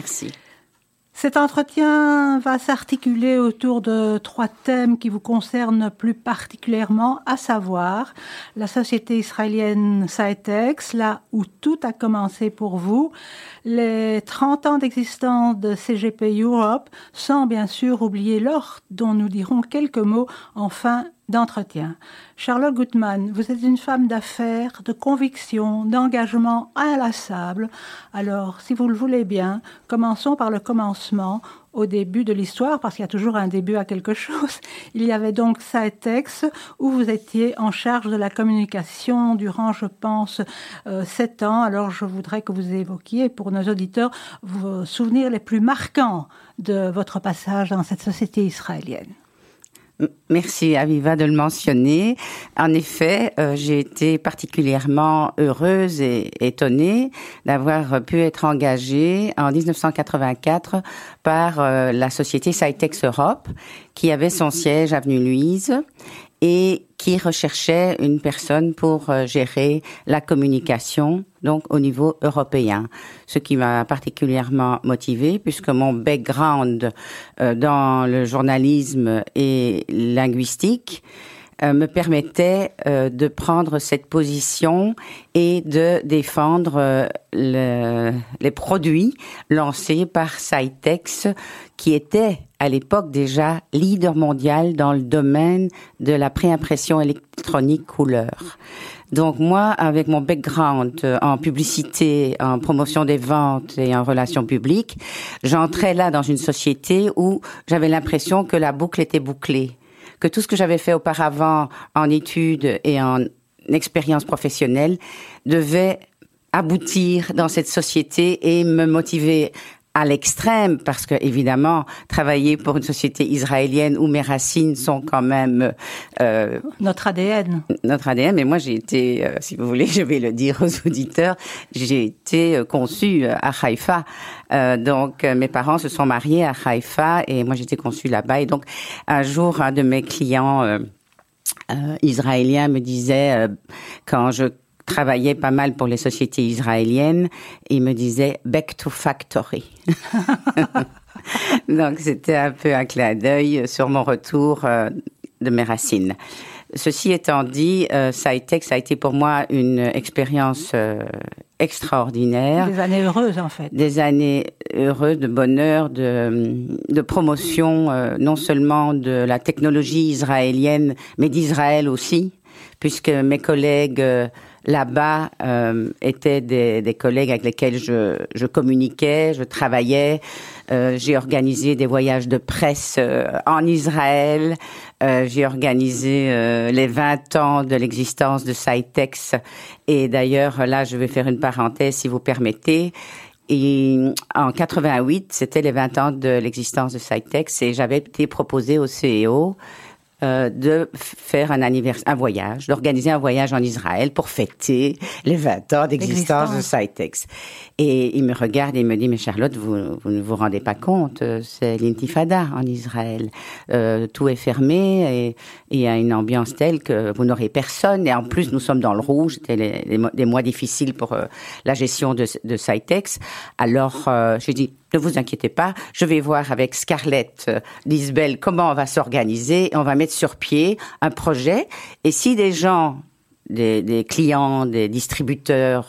Merci. Cet entretien va s'articuler autour de 3 thèmes qui vous concernent plus particulièrement, à savoir la société israélienne Saitex, là où tout a commencé pour vous, les 30 ans d'existence de CGP Europe, sans bien sûr oublier l'or dont nous dirons quelques mots en fin d'entretien. Charlotte Gutmann, vous êtes une femme d'affaires, de conviction, d'engagement inlassable. Alors, si vous le voulez bien, commençons par le commencement, au début de l'histoire, parce qu'il y a toujours un début à quelque chose. Il y avait donc Saitex, où vous étiez en charge de la communication durant, je pense, 7 ans. Alors, je voudrais que vous évoquiez, pour nos auditeurs, vos souvenirs les plus marquants de votre passage dans cette société israélienne. Merci Aviva de le mentionner. En effet, j'ai été particulièrement heureuse et étonnée d'avoir pu être engagée en 1984 par la société Saitex Europe, qui avait son siège avenue Louise et qui recherchait une personne pour gérer la communication, donc au niveau européen. Ce qui m'a particulièrement motivée, puisque mon background dans le journalisme et linguistique me permettait de prendre cette position et de défendre les produits lancés par Saitex, qui était à l'époque déjà leader mondial dans le domaine de la préimpression électronique couleur. Donc moi, avec mon background en publicité, en promotion des ventes et en relations publiques, j'entrais là dans une société où j'avais l'impression que la boucle était bouclée, que tout ce que j'avais fait auparavant en études et en expérience professionnelle devait aboutir dans cette société et me motiver à l'extrême, parce que évidemment, travailler pour une société israélienne où mes racines sont quand même notre ADN. Notre ADN. Mais moi, j'ai été, si vous voulez, je vais le dire aux auditeurs, j'ai été conçue à Haïfa. Donc, mes parents se sont mariés à Haïfa et moi, j'étais conçue là-bas. Et donc, un jour, un de mes clients israéliens me disait, quand je travaillait pas mal pour les sociétés israéliennes, il me disait « back to factory ». Donc, c'était un peu un clin d'œil sur mon retour de mes racines. Ceci étant dit, Saitex a été pour moi une expérience extraordinaire. Des années heureuses, en fait. Des années heureuses, de bonheur, de promotion, non seulement de la technologie israélienne, mais d'Israël aussi, puisque mes collègues là-bas étaient des collègues avec lesquels je communiquais, je travaillais. J'ai organisé des voyages de presse en Israël. J'ai organisé les 20 ans de l'existence de Saitex. Et d'ailleurs, là, je vais faire une parenthèse, si vous permettez. Et en 88, c'était les 20 ans de l'existence de Saitex et j'avais été proposée au CEO de faire un voyage, d'organiser un voyage en Israël pour fêter les 20 ans d'existence de Saitex. Et il me regarde et il me dit, mais Charlotte, vous ne vous rendez pas compte, c'est l'intifada en Israël. Tout est fermé et il y a une ambiance telle que vous n'aurez personne. Et en plus, nous sommes dans le rouge. C'était des mois difficiles pour la gestion de Saitex. Alors, j'ai dit, ne vous inquiétez pas, je vais voir avec Scarlett d'Isbel comment on va s'organiser et on va mettre sur pied un projet. Et si des gens, des clients, des distributeurs,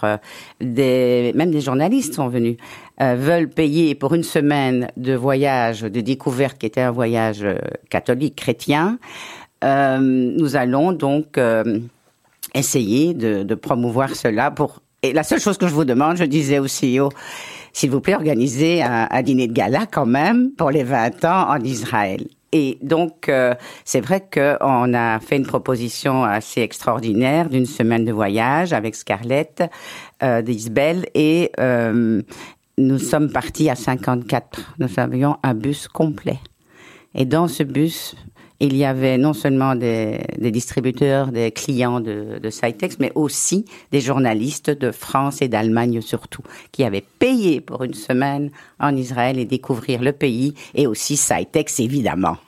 même des journalistes sont venus, veulent payer pour une semaine de voyage, de découverte qui était un voyage catholique, chrétien, nous allons donc essayer de promouvoir cela Et la seule chose que je vous demande, je disais au CEO, s'il vous plaît, organisez un dîner de gala quand même pour les 20 ans en Israël. Et donc, c'est vrai qu'on a fait une proposition assez extraordinaire d'une semaine de voyage avec Scarlett d'Isbel et nous sommes partis à 54. Nous avions un bus complet. Et dans ce bus, il y avait non seulement des distributeurs, des clients de Saitex, mais aussi des journalistes de France et d'Allemagne surtout, qui avaient payé pour une semaine en Israël et découvrir le pays, et aussi Saitex, évidemment.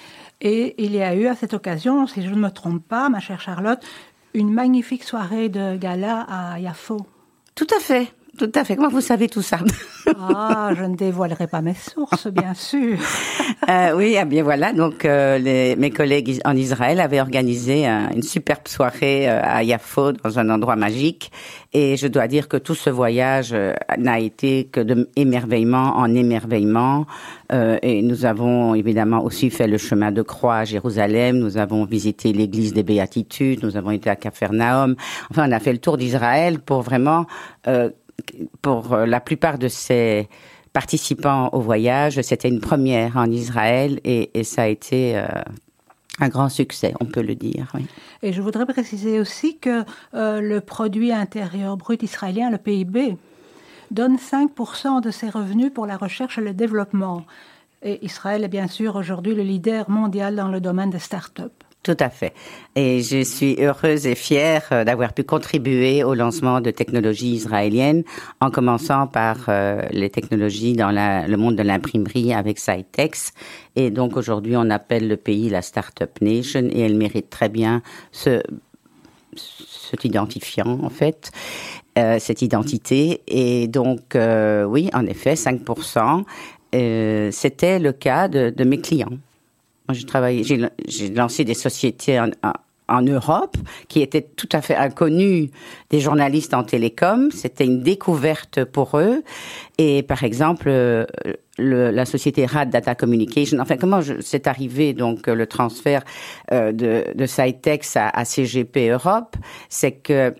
Et il y a eu à cette occasion, si je ne me trompe pas, ma chère Charlotte, une magnifique soirée de gala à Yafo. Tout à fait. Tout à fait. Comment vous savez tout ça? Ah, je ne dévoilerai pas mes sources, bien sûr. Oui, bien voilà. Donc, mes collègues en Israël avaient organisé une superbe soirée à Yafo, dans un endroit magique. Et je dois dire que tout ce voyage n'a été que d'émerveillement en émerveillement. Et nous avons évidemment aussi fait le chemin de croix à Jérusalem. Nous avons visité l'église des Béatitudes. Nous avons été à Capharnaüm. Enfin, on a fait le tour d'Israël pour vraiment... pour la plupart de ces participants au voyage, c'était une première en Israël et ça a été un grand succès, on peut le dire. Oui. Et je voudrais préciser aussi que le produit intérieur brut israélien, le PIB, donne 5% de ses revenus pour la recherche et le développement. Et Israël est bien sûr aujourd'hui le leader mondial dans le domaine des start-up. Tout à fait. Et je suis heureuse et fière d'avoir pu contribuer au lancement de technologies israéliennes, en commençant par les technologies dans le monde de l'imprimerie avec Cytex. Et donc aujourd'hui, on appelle le pays la Startup Nation et elle mérite très bien cet identifiant, en fait, cette identité. Et donc, oui, en effet, 5%, c'était le cas de mes clients. Moi, j'ai lancé des sociétés en Europe qui étaient tout à fait inconnues des journalistes en télécom. C'était une découverte pour eux. Et par exemple, la société RAD Data Communication. Enfin, comment c'est arrivé donc le transfert de Cytex à CGP Europe, c'est que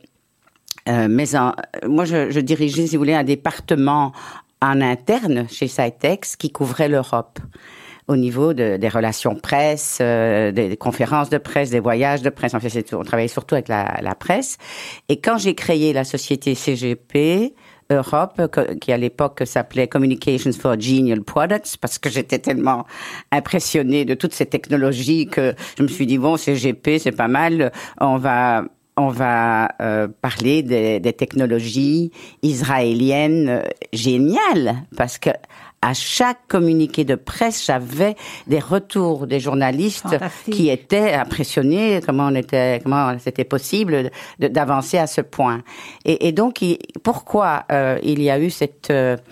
moi, je dirigeais, si vous voulez, un département en interne chez Cytex qui couvrait l'Europe. Au niveau des relations presse, des conférences de presse, des voyages de presse. En fait, on travaillait surtout avec la presse. Et quand j'ai créé la société CGP Europe, qui à l'époque s'appelait Communications for Genial Products, parce que j'étais tellement impressionnée de toutes ces technologies que je me suis dit, bon, CGP, c'est pas mal, on va parler des technologies israéliennes géniales, parce que à chaque communiqué de presse, j'avais des retours des journalistes qui étaient impressionnés comment c'était possible d'avancer à ce point. Et donc, pourquoi il y a eu cet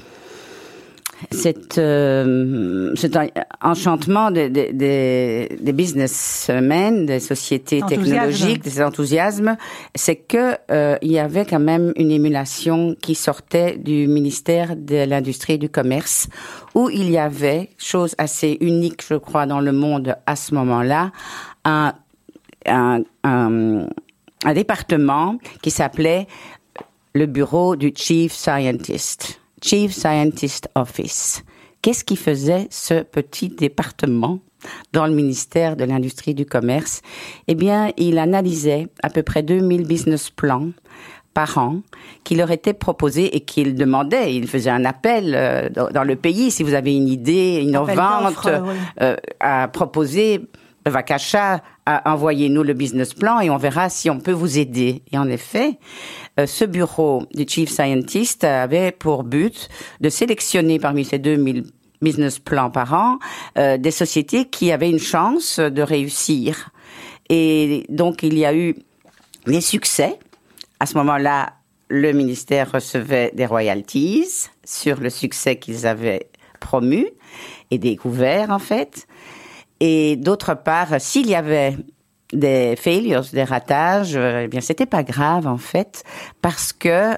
enchantement des businessmen, des sociétés technologiques, des enthousiasmes, c'est que il y avait quand même une émulation qui sortait du ministère de l'Industrie et du Commerce, où il y avait, chose assez unique, je crois, dans le monde à ce moment-là, un département qui s'appelait le bureau du Chief Scientist Office. Qu'est-ce qui faisait ce petit département dans le ministère de l'Industrie et du Commerce? Eh bien, il analysait à peu près 2000 business plans par an qui leur étaient proposés et qu'il demandait. Il faisait un appel dans le pays. Si vous avez une idée innovante à proposer, Vakasha, envoyez-nous le business plan et on verra si on peut vous aider. Et en effet, ce bureau du Chief Scientist avait pour but de sélectionner parmi ces 2000 business plans par an des sociétés qui avaient une chance de réussir. Et donc, il y a eu des succès. À ce moment-là, le ministère recevait des royalties sur le succès qu'ils avaient promu et découvert, en fait. Et d'autre part, s'il y avait des failures, des ratages, eh bien, c'était pas grave, en fait, parce que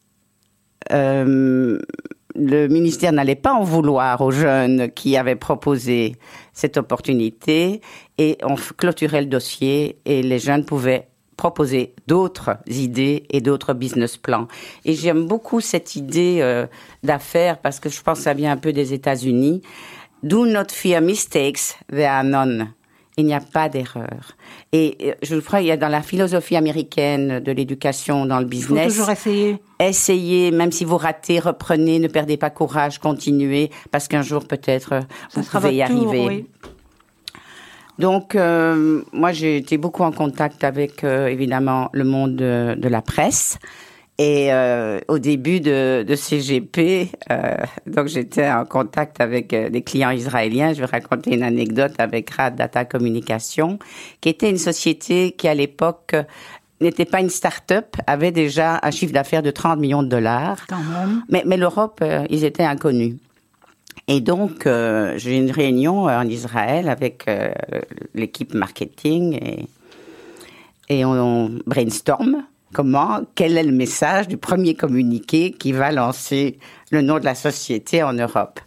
le ministère n'allait pas en vouloir aux jeunes qui avaient proposé cette opportunité et on clôturait le dossier et les jeunes pouvaient proposer d'autres idées et d'autres business plans. Et j'aime beaucoup cette idée d'affaires parce que je pense que ça vient un peu des États-Unis. Do not fear mistakes, there are none. Il n'y a pas d'erreur. Et je crois, il y a dans la philosophie américaine de l'éducation, dans le business. Il faut toujours essayer. Essayez, même si vous ratez, reprenez, ne perdez pas courage, continuez, parce qu'un jour peut-être vous pouvez y arriver. Oui. Donc, moi j'ai été beaucoup en contact avec, évidemment, le monde de la presse. Et au début de CGP, donc j'étais en contact avec des clients israéliens. Je vais raconter une anecdote avec RAD Data Communication, qui était une société qui à l'époque n'était pas une start-up, avait déjà un chiffre d'affaires de 30 millions de dollars. Quand même. Mais l'Europe, ils étaient inconnus. Et donc, j'ai une réunion en Israël avec l'équipe marketing et on brainstorm quel est le message du premier communiqué qui va lancer le nom de la société en Europe.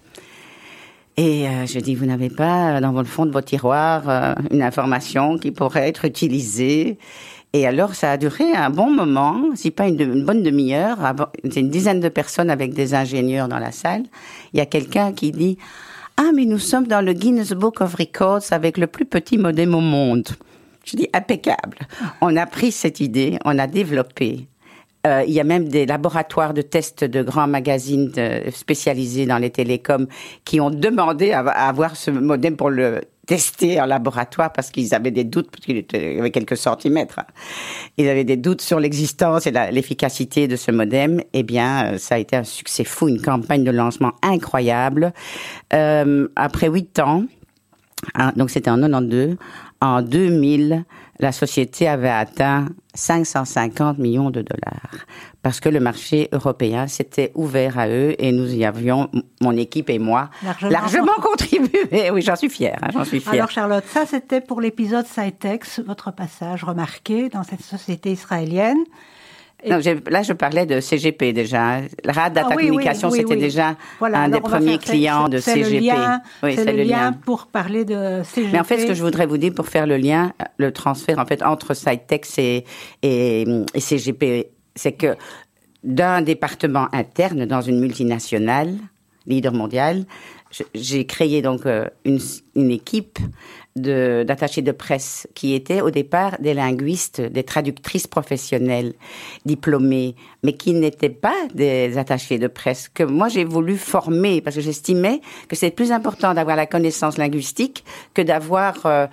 Et je dis, vous n'avez pas dans le fond de votre tiroir une information qui pourrait être utilisée. Et alors, ça a duré un bon moment, si pas une bonne demi-heure. C'est une dizaine de personnes avec des ingénieurs dans la salle. Il y a quelqu'un qui dit « Ah, mais nous sommes dans le Guinness Book of Records avec le plus petit modem au monde. » Je dis « Impeccable. » On a pris cette idée, on a développé. Il y a même des laboratoires de tests de grands magazines spécialisés dans les télécoms qui ont demandé à avoir ce modem pour le tester en laboratoire parce qu'ils avaient des doutes, parce qu'il y avait quelques centimètres. Ils avaient des doutes sur l'existence et l'efficacité de ce modem. Eh bien, ça a été un succès fou, une campagne de lancement incroyable. Après 8 ans, donc c'était en 92, en 2000, la société avait atteint 550 millions de dollars parce que le marché européen s'était ouvert à eux et nous y avions, mon équipe et moi, largement contribué. Oui, j'en suis fière. Alors Charlotte, ça c'était pour l'épisode Cytex, votre passage remarqué dans cette société israélienne. Non, là, je parlais de CGP déjà. Rad Data Communication, c'était déjà un des premiers clients de CGP. C'est le lien pour parler de CGP. Mais en fait, ce que je voudrais vous dire pour faire le lien, le transfert en fait entre Cytex et CGP, c'est que d'un département interne dans une multinationale, leader mondial, j'ai créé donc une équipe d'attachés de presse qui étaient au départ des linguistes, des traductrices professionnelles diplômées, mais qui n'étaient pas des attachés de presse, que moi j'ai voulu former parce que j'estimais que c'est plus important d'avoir la connaissance linguistique que d'être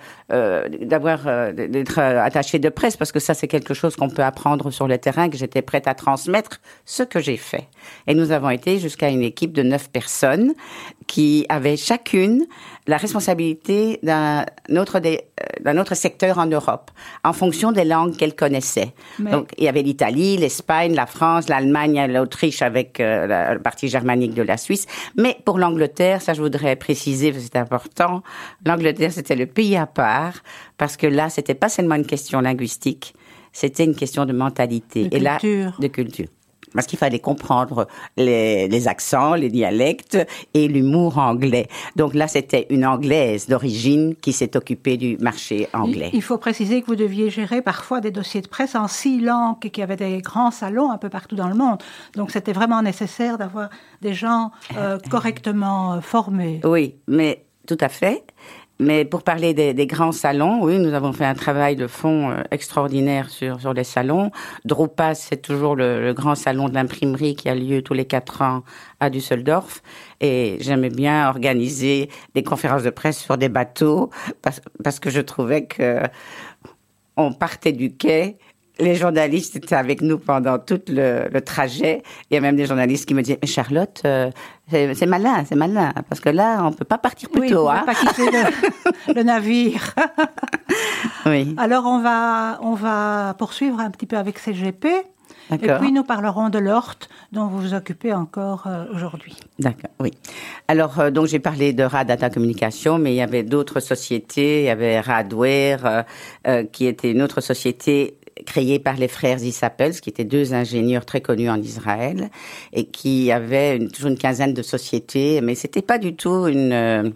attaché de presse, parce que ça c'est quelque chose qu'on peut apprendre sur le terrain, que j'étais prête à transmettre, ce que j'ai fait. Et nous avons été jusqu'à une équipe de 9 personnes qui avaient chacune la responsabilité d'un autre secteur en Europe, en fonction des langues qu'elles connaissaient. Donc, il y avait l'Italie, l'Espagne, la France, l'Allemagne, l'Autriche avec la partie germanique de la Suisse. Mais pour l'Angleterre, ça je voudrais préciser, parce que c'est important, l'Angleterre c'était le pays à part, parce que là, c'était pas seulement une question linguistique, c'était une question de mentalité. De culture. Parce qu'il fallait comprendre les accents, les dialectes et l'humour anglais. Donc là, c'était une Anglaise d'origine qui s'est occupée du marché anglais. Il faut préciser que vous deviez gérer parfois des dossiers de presse en 6 langues et qu'il y avait des grands salons un peu partout dans le monde. Donc c'était vraiment nécessaire d'avoir des gens correctement formés. Oui, mais tout à fait. Mais pour parler des grands salons, oui, nous avons fait un travail de fond extraordinaire sur les salons. Drupas, c'est toujours le grand salon de l'imprimerie qui a lieu tous les 4 ans à Düsseldorf. Et j'aimais bien organiser des conférences de presse sur des bateaux parce que je trouvais que on partait du quai. Les journalistes étaient avec nous pendant tout le trajet. Il y a même des journalistes qui me disaient « Mais Charlotte, c'est malin, parce que là, on peut pas partir plus tôt. On peut pas quitter le navire. » Oui. Alors, on va poursuivre un petit peu avec CGP. D'accord. Et puis, nous parlerons de l'ORT, dont vous vous occupez encore aujourd'hui. D'accord, oui. Alors, donc, j'ai parlé de Rad Data Communication, mais il y avait d'autres sociétés. Il y avait Radware, qui était une autre société créé par les frères Issapels, qui étaient 2 ingénieurs très connus en Israël et qui avaient toujours une quinzaine de sociétés, mais c'était pas du tout une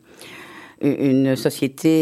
société,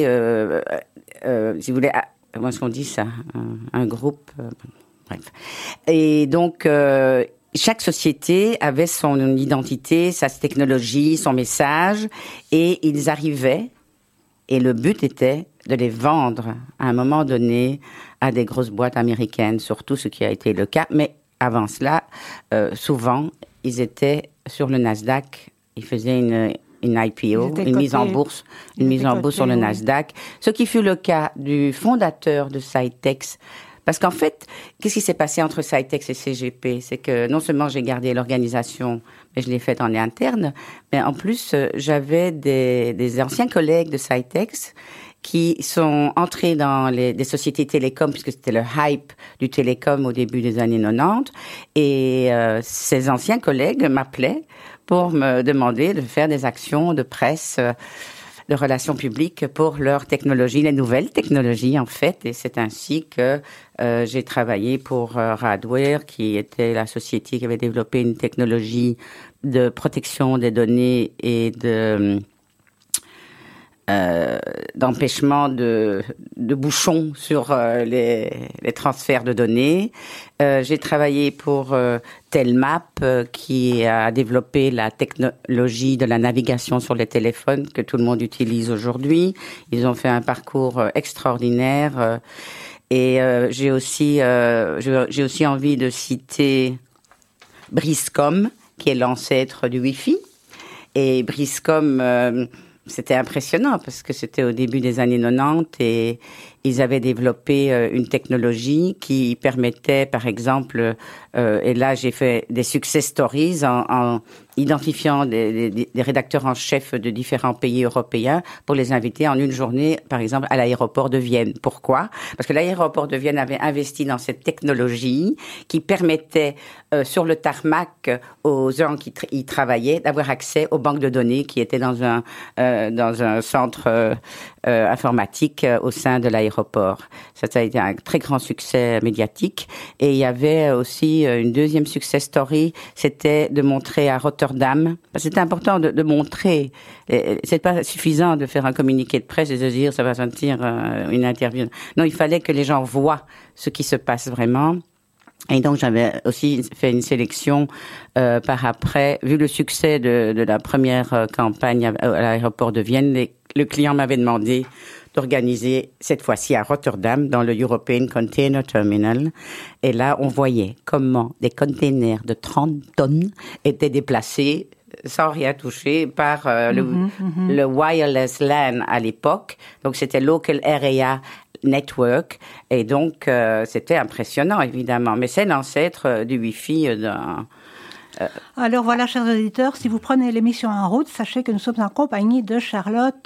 si vous voulez, comment est-ce qu'on dit ça, un groupe, bref. Et donc chaque société avait son identité, sa technologie, son message, et ils arrivaient. Et le but était de les vendre à un moment donné à des grosses boîtes américaines, surtout ce qui a été le cas. Mais avant cela, souvent, ils étaient sur le Nasdaq. Ils faisaient une IPO, une mise en bourse sur le Nasdaq. Ce qui fut le cas du fondateur de Cytex. Parce qu'en fait, qu'est-ce qui s'est passé entre Cytex et CGP? C'est que non seulement j'ai gardé l'organisation, mais je l'ai faite en interne, mais en plus, j'avais des anciens collègues de Cytex qui sont entrés dans des sociétés télécoms, puisque c'était le hype du télécom au début des années 90. Et ces anciens collègues m'appelaient pour me demander de faire des actions de presse, de relations publiques pour leurs technologies, les nouvelles technologies en fait. Et c'est ainsi que j'ai travaillé pour Radware, qui était la société qui avait développé une technologie de protection des données et d'empêchement de bouchons sur les transferts de données. J'ai travaillé pour Telmap, qui a développé la technologie de la navigation sur les téléphones que tout le monde utilise aujourd'hui. Ils ont fait un parcours extraordinaire. Et j'ai aussi envie de citer Briscom, qui est l'ancêtre du Wi-Fi. Et Briscom, c'était impressionnant parce que c'était au début des années 90 et ils avaient développé une technologie qui permettait, par exemple, et là j'ai fait des success stories en identifiant des rédacteurs en chef de différents pays européens pour les inviter en une journée, par exemple, à l'aéroport de Vienne. Pourquoi? Parce que l'aéroport de Vienne avait investi dans cette technologie qui permettait sur le tarmac aux gens qui y travaillaient d'avoir accès aux banques de données qui étaient dans un centre informatique au sein de l'aéroport. Ça a été un très grand succès médiatique. Et il y avait aussi une deuxième success story, c'était de montrer à Rotterdam. C'était important de montrer. C'est pas suffisant de faire un communiqué de presse et de dire ça va sentir une interview. Non, il fallait que les gens voient ce qui se passe vraiment. Et donc, j'avais aussi fait une sélection par après. Vu le succès de la première campagne à l'aéroport de Vienne, le client m'avait demandé d'organiser cette fois-ci à Rotterdam, dans le European Container Terminal. Et là, on voyait comment des containers de 30 tonnes étaient déplacés sans rien toucher par le wireless LAN à l'époque. Donc, c'était Local Area Network. Et donc, c'était impressionnant, évidemment. Mais c'est l'ancêtre du Wi-Fi Alors voilà, chers auditeurs, si vous prenez l'émission en route, sachez que nous sommes en compagnie de Charlotte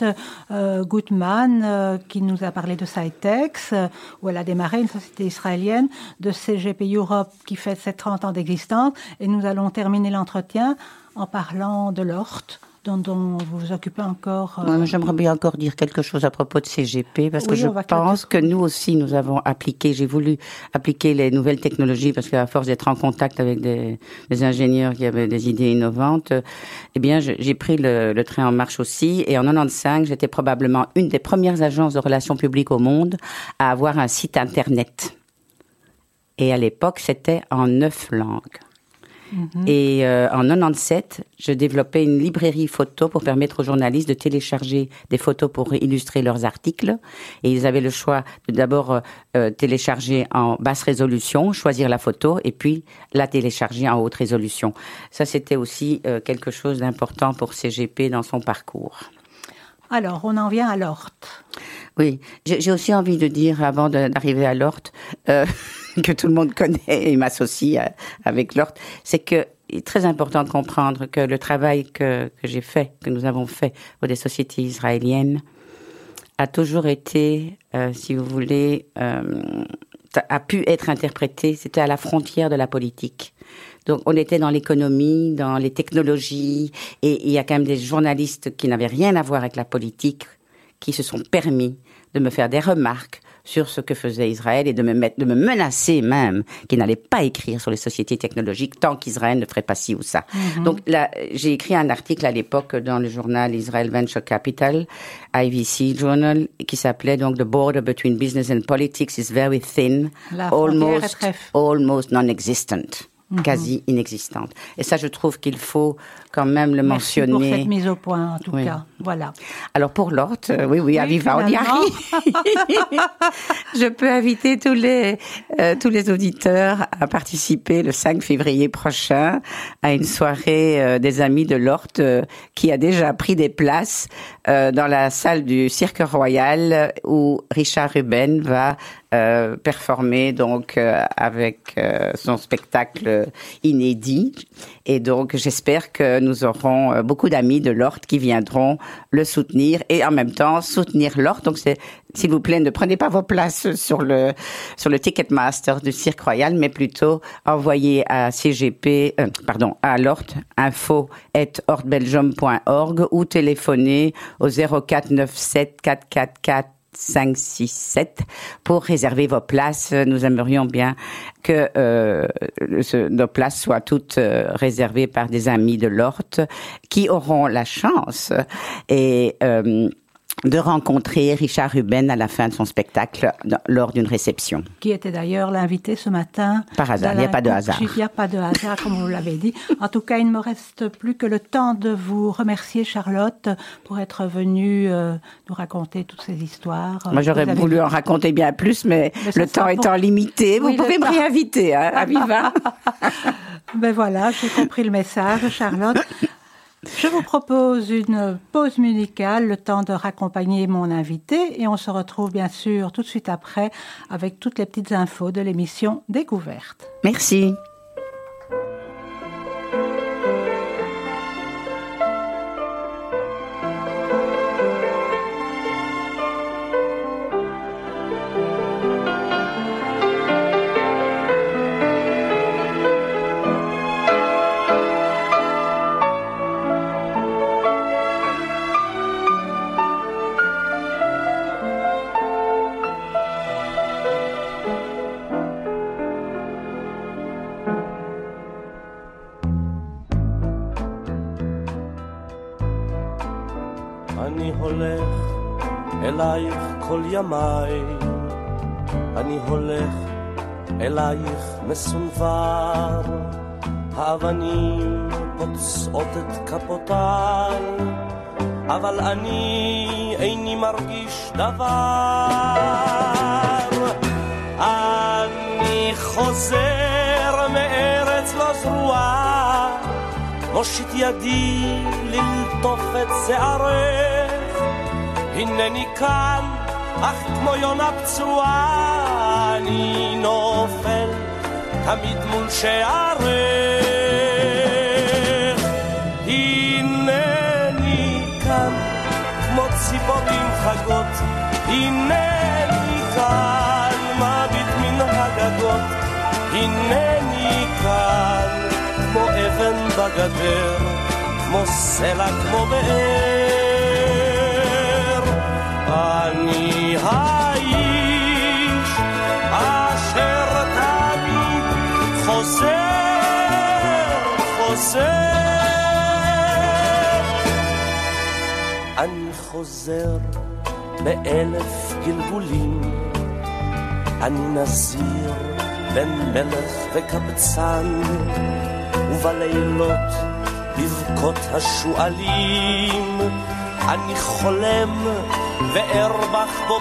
Gutmann, qui nous a parlé de Cytex, où elle a démarré une société israélienne, de CGP Europe, qui fait ses 30 ans d'existence. Et nous allons terminer l'entretien en parlant de l'ORT, dont vous vous occupez encore. J'aimerais bien encore dire quelque chose à propos de CGP, parce que je pense que nous aussi, nous avons appliqué, j'ai voulu appliquer les nouvelles technologies, parce qu'à force d'être en contact avec des ingénieurs qui avaient des idées innovantes, eh bien, j'ai pris le train en marche aussi. Et en 95, j'étais probablement une des premières agences de relations publiques au monde à avoir un site Internet. Et à l'époque, c'était en 9 langues. Et en 97, je développais une librairie photo pour permettre aux journalistes de télécharger des photos pour illustrer leurs articles. Et ils avaient le choix de d'abord télécharger en basse résolution, choisir la photo, et puis la télécharger en haute résolution. Ça, c'était aussi quelque chose d'important pour CGP dans son parcours. Alors, on en vient à l'ORT. Oui, j'ai aussi envie de dire, avant d'arriver à l'ORT, que tout le monde connaît et m'associe avec l'ORT, c'est que il est très important de comprendre que le travail que j'ai fait, que nous avons fait pour des sociétés israéliennes, a toujours été, si vous voulez, a pu être interprété, c'était à la frontière de la politique. Donc, on était dans l'économie, dans les technologies, et il y a quand même des journalistes qui n'avaient rien à voir avec la politique, qui se sont permis de me faire des remarques sur ce que faisait Israël et de me menacer même qu'ils n'allaient pas écrire sur les sociétés technologiques tant qu'Israël ne ferait pas ci ou ça. Donc là, j'ai écrit un article à l'époque dans le journal Israel Venture Capital, IVC Journal, qui s'appelait donc The Border Between Business and Politics is very thin, almost non-existent. Quasi inexistante. Et ça, je trouve qu'il faut quand même le mentionner. Merci pour cette mise au point, en tout cas. Voilà. Alors, pour l'ORT, oui, Aviva, on y arrive. Je peux inviter tous les auditeurs à participer le 5 février prochain à une soirée des amis de l'ORT qui a déjà pris des places dans la salle du Cirque Royal où Richard Ruben va performer donc avec son spectacle inédit. Et donc, j'espère que nous aurons beaucoup d'amis de l'Ort qui viendront le soutenir et en même temps soutenir l'Ort. Donc, s'il vous plaît, ne prenez pas vos places sur le Ticketmaster du Cirque Royal, mais plutôt envoyez à à l'Ort, info@ortbelgium.org ou téléphonez au 0497 444 567 pour réserver vos places. Nous aimerions bien que nos places soient toutes réservées par des amis de l'Ort qui auront la chance de rencontrer Richard Ruben à la fin de son spectacle lors d'une réception. Qui était d'ailleurs l'invité ce matin. Par hasard, il n'y a pas de hasard. Il n'y a pas de hasard, comme vous l'avez dit. En tout cas, il ne me reste plus que le temps de vous remercier, Charlotte, pour être venue nous raconter toutes ces histoires. Moi, j'aurais voulu en raconter bien plus, mais le temps étant limité, vous pouvez me réinviter, à Viva. Ben voilà, j'ai compris le message, Charlotte. Je vous propose une pause musicale, le temps de raccompagner mon invité, et on se retrouve bien sûr tout de suite après avec toutes les petites infos de l'émission Découverte. Merci. אני הולך אלייך כל ימיי, אני הולך אלייך מסונבר, האבנים פוצעות את כפותיי, אבל אני איני מרגיש דבר. אני חוזר מארץ לא זרועה, מושיט ידי ללטוף את שערך, הנני כאן אך כמו יונה פצועה, אני נופל תמיד מול שערך. הנני כאן כמו ציפורים חגות, הנני כאן מביט מן הגגות, הנני כאן כמו אבן בגדר, כמו סלע, כמו באר. אני האיש אשר תמיד חוזר. אני חוזר באלף גלגולים, אני נזיר בין מלך וקבצן, ובלילות בבכות השואלים אני חולם וארבח בו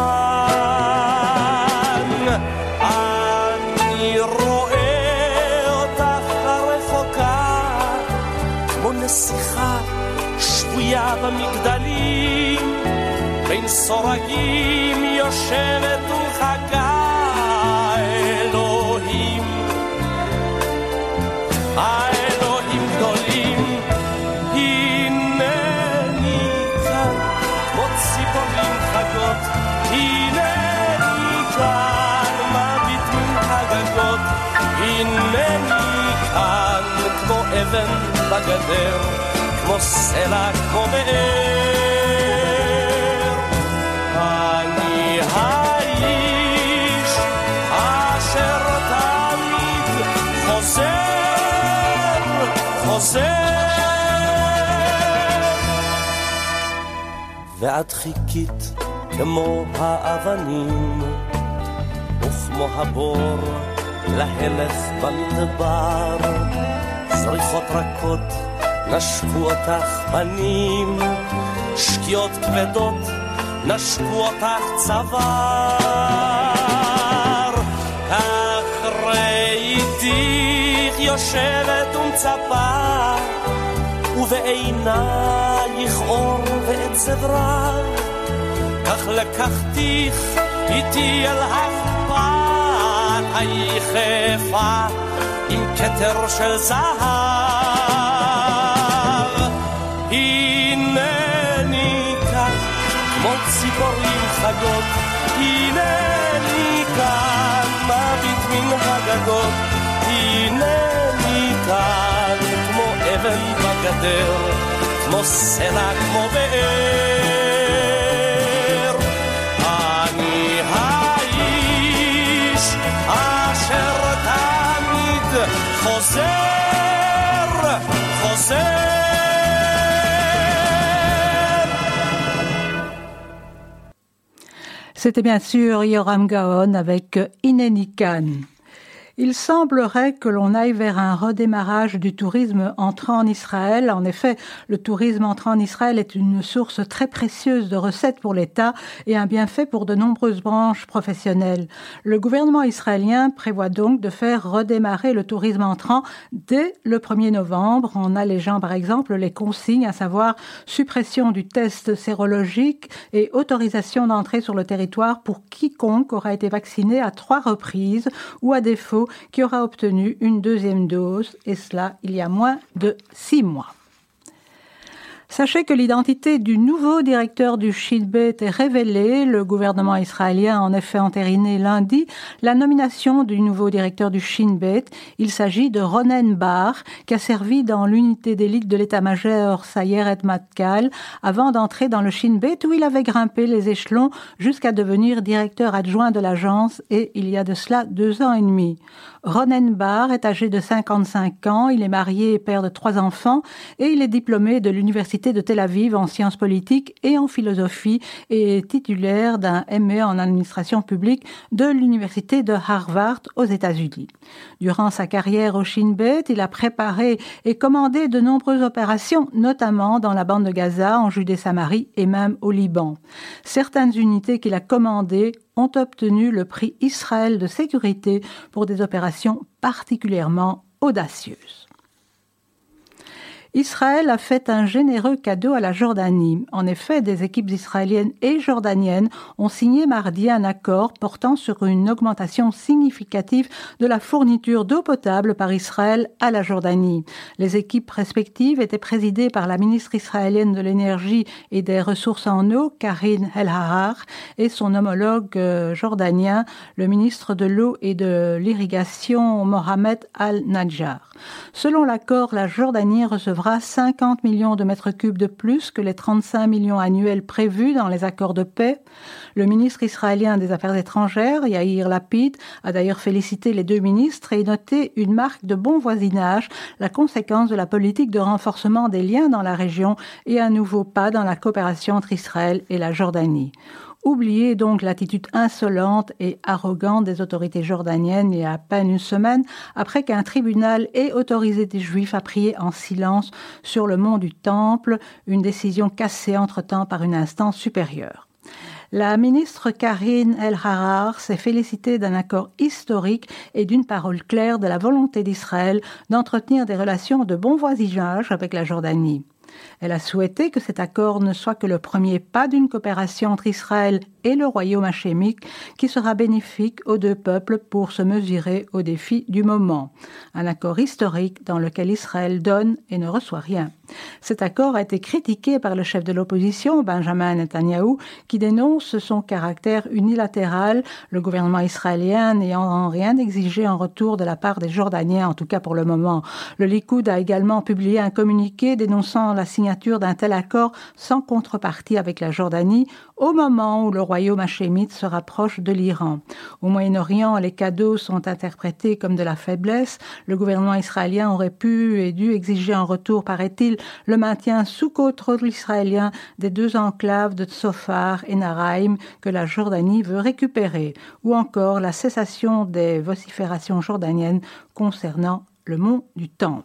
בזמן. אני רואה אותך הרחוקה כמו נסיכה שבויה במגדלים, בין סורגים יושבת וחכה. אלוהים, האלוהים גדולים, הנני כאן כמו ציפורים חגות, הנני כאן מביט מן הגגות, הנני כאן כמו אבן בגדר, כמו סלע, כמו באר. אני האיש אשר תמיד חוזר. ואת חיכית כמו האבנים וכמו הבור להלך במדבר, זריחות רכות נשקו אותך פנים, שקיעות כבדות נשקו אותך צוואר. כך ראיתיך יושבת ומצפה, ובעינייך אור ועצב רב, כך לקחתיך איתי אל החפת היחפה עם כתר של זהב. הגגות, הנני כאן, מביט מן הגגות, הנני כאן, כמו אבן בגדר, כמו סלע, כמו באר. אני האיש אשר תמיד חוזר, חוזר. C'était bien sûr Yoram Gaon avec Hineni Kan. Il semblerait que l'on aille vers un redémarrage du tourisme entrant en Israël. En effet, le tourisme entrant en Israël est une source très précieuse de recettes pour l'État et un bienfait pour de nombreuses branches professionnelles. Le gouvernement israélien prévoit donc de faire redémarrer le tourisme entrant dès le 1er novembre en allégeant par exemple les consignes, à savoir suppression du test sérologique et autorisation d'entrée sur le territoire pour quiconque aura été vacciné à 3 reprises ou à défaut qui aura obtenu une deuxième dose, et cela il y a moins de 6 mois. Sachez que l'identité du nouveau directeur du Shin Bet est révélée. Le gouvernement israélien a en effet entériné lundi la nomination du nouveau directeur du Shin Bet. Il s'agit de Ronen Bar, qui a servi dans l'unité d'élite de l'état-major Sayeret Matkal avant d'entrer dans le Shin Bet où il avait grimpé les échelons jusqu'à devenir directeur adjoint de l'agence et il y a de cela 2 ans et demi. Ronen Bar est âgé de 55 ans, il est marié et père de 3 enfants et il est diplômé de l'université de Tel Aviv en sciences politiques et en philosophie et est titulaire d'un MA en administration publique de l'université de Harvard aux États-Unis. Durant sa carrière au Shin Bet, il a préparé et commandé de nombreuses opérations, notamment dans la bande de Gaza, en Judée-Samarie et même au Liban. Certaines unités qu'il a commandées ont obtenu le prix Israël de sécurité pour des opérations particulièrement audacieuses. Israël a fait un généreux cadeau à la Jordanie. En effet, des équipes israéliennes et jordaniennes ont signé mardi un accord portant sur une augmentation significative de la fourniture d'eau potable par Israël à la Jordanie. Les équipes respectives étaient présidées par la ministre israélienne de l'énergie et des ressources en eau, Karine El-Harar, et son homologue jordanien, le ministre de l'eau et de l'irrigation, Mohamed Al-Najjar. Selon l'accord, la Jordanie recevra 50 millions de mètres cubes de plus que les 35 millions annuels prévus dans les accords de paix. Le ministre israélien des Affaires étrangères, Yair Lapid, a d'ailleurs félicité les 2 ministres et noté une marque de bon voisinage, la conséquence de la politique de renforcement des liens dans la région et un nouveau pas dans la coopération entre Israël et la Jordanie. Oubliez donc l'attitude insolente et arrogante des autorités jordaniennes il y a à peine une semaine après qu'un tribunal ait autorisé des Juifs à prier en silence sur le mont du Temple, une décision cassée entre-temps par une instance supérieure. La ministre Karine El-Harar s'est félicitée d'un accord historique et d'une parole claire de la volonté d'Israël d'entretenir des relations de bon voisinage avec la Jordanie. Elle a souhaité que cet accord ne soit que le premier pas d'une coopération entre Israël et le royaume hachémique qui sera bénéfique aux 2 peuples pour se mesurer aux défis du moment. Un accord historique dans lequel Israël donne et ne reçoit rien. Cet accord a été critiqué par le chef de l'opposition, Benjamin Netanyahou, qui dénonce son caractère unilatéral, le gouvernement israélien n'ayant rien exigé en retour de la part des Jordaniens, en tout cas pour le moment. Le Likoud a également publié un communiqué dénonçant la signature d'un tel accord sans contrepartie avec la Jordanie au moment où le royaume hachémite se rapproche de l'Iran. Au Moyen-Orient, les cadeaux sont interprétés comme de la faiblesse. Le gouvernement israélien aurait pu et dû exiger en retour, paraît-il, le maintien sous contrôle israélien des 2 enclaves de Tzofar et Naraïm que la Jordanie veut récupérer, ou encore la cessation des vociférations jordaniennes concernant le mont du Temple.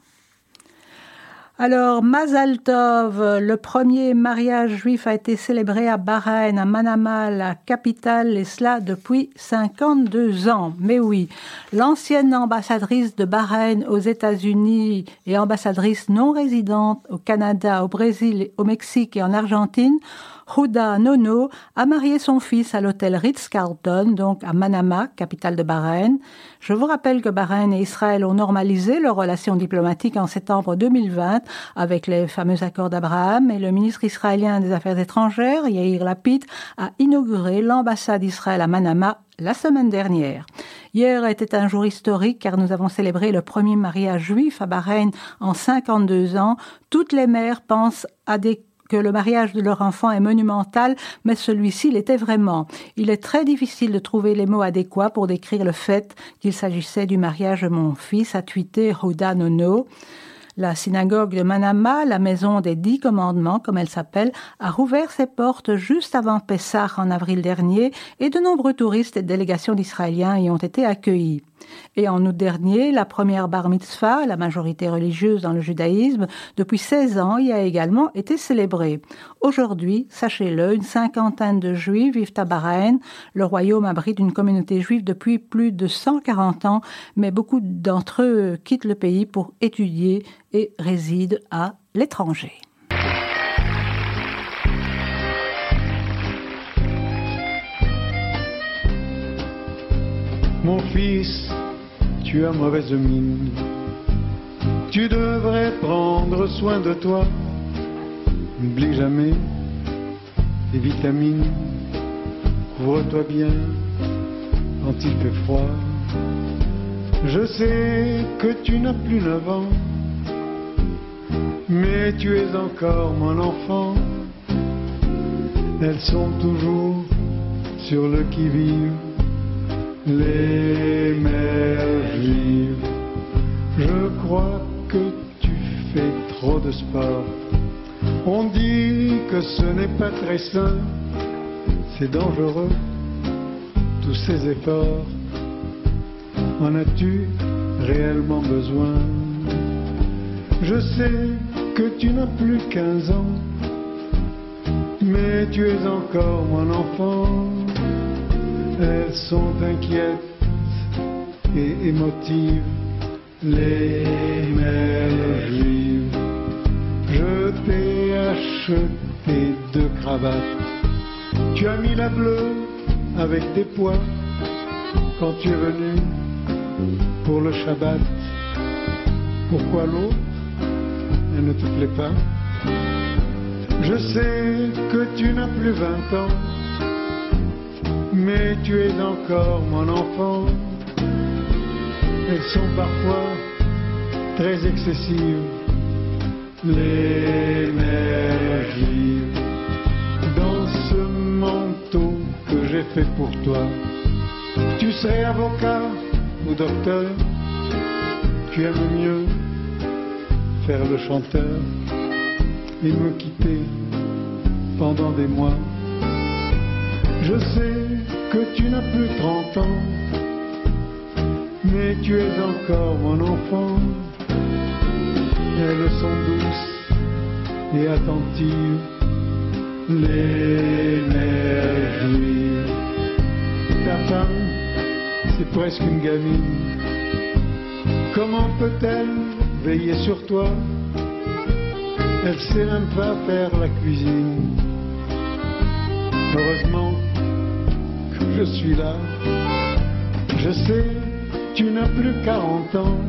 Alors, Mazal Tov, le premier mariage juif a été célébré à Bahreïn, à Manama, la capitale, et cela depuis 52 ans. Mais oui, l'ancienne ambassadrice de Bahreïn aux États-Unis et ambassadrice non résidente au Canada, au Brésil, au Mexique et en Argentine Houda Nono a marié son fils à l'hôtel Ritz-Carlton, donc à Manama, capitale de Bahreïn. Je vous rappelle que Bahreïn et Israël ont normalisé leurs relations diplomatiques en septembre 2020 avec les fameux accords d'Abraham, et le ministre israélien des Affaires étrangères, Yair Lapid, a inauguré l'ambassade d'Israël à Manama la semaine dernière. Hier était un jour historique car nous avons célébré le premier mariage juif à Bahreïn en 52 ans. Toutes les mères pensent que le mariage de leur enfant est monumental, mais celui-ci l'était vraiment. Il est très difficile de trouver les mots adéquats pour décrire le fait qu'il s'agissait du mariage de mon fils, a tweeté Houda Nono. La synagogue de Manama, la maison des 10 commandements, comme elle s'appelle, a rouvert ses portes juste avant Pessah en avril dernier et de nombreux touristes et délégations d'Israéliens y ont été accueillis. Et en août dernier, la première bar mitzvah, la majorité religieuse dans le judaïsme, depuis 16 ans, y a également été célébrée. Aujourd'hui, sachez-le, une cinquantaine de juifs vivent à Bahreïn. Le royaume abrite une communauté juive depuis plus de 140 ans, mais beaucoup d'entre eux quittent le pays pour étudier et résident à l'étranger. Mon fils, tu as mauvaise mine. Tu devrais prendre soin de toi. N'oublie jamais tes vitamines. Couvre-toi bien quand il fait froid. Je sais que tu n'as plus 9 ans, mais tu es encore mon enfant. Elles sont toujours sur le qui-vive. Les mères juives, je crois que tu fais trop de sport. On dit que ce n'est pas très sain, c'est dangereux, tous ces efforts. En as-tu réellement besoin? Je sais que tu n'as plus 15 ans, mais tu es encore mon enfant. Elles sont inquiètes et émotives, les mères juives. Je t'ai acheté 2 cravates. Tu as mis la bleue avec des pois quand tu es venu pour le Shabbat. Pourquoi l'autre, elle ne te plaît pas? Je sais que tu n'as plus 20 ans, mais tu es encore mon enfant. Elles sont parfois très excessives, les mères juives. Dans ce manteau que j'ai fait pour toi, tu serais avocat ou docteur. Tu aimes mieux faire le chanteur et me quitter pendant des mois. Je sais que tu n'as plus 30 ans, mais tu es encore mon enfant. Elles sont douces et attentives, les mères juives. Ta femme, c'est presque une gamine. Comment peut-elle veiller sur toi? Elle sait même pas faire la cuisine. Heureusement que je suis là. Je sais, tu n'as plus 40 ans,